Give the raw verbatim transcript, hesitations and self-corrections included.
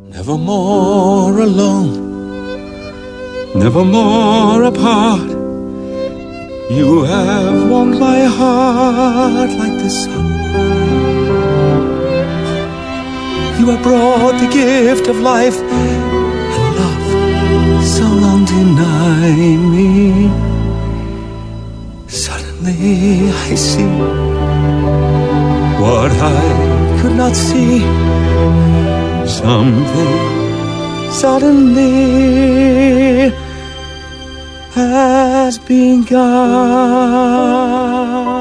Never more alone, never more apart. You have warmed my heart like the sun. You have brought the gift of life and love so long denied me. Suddenly I see what I could not see. Something suddenly has begun.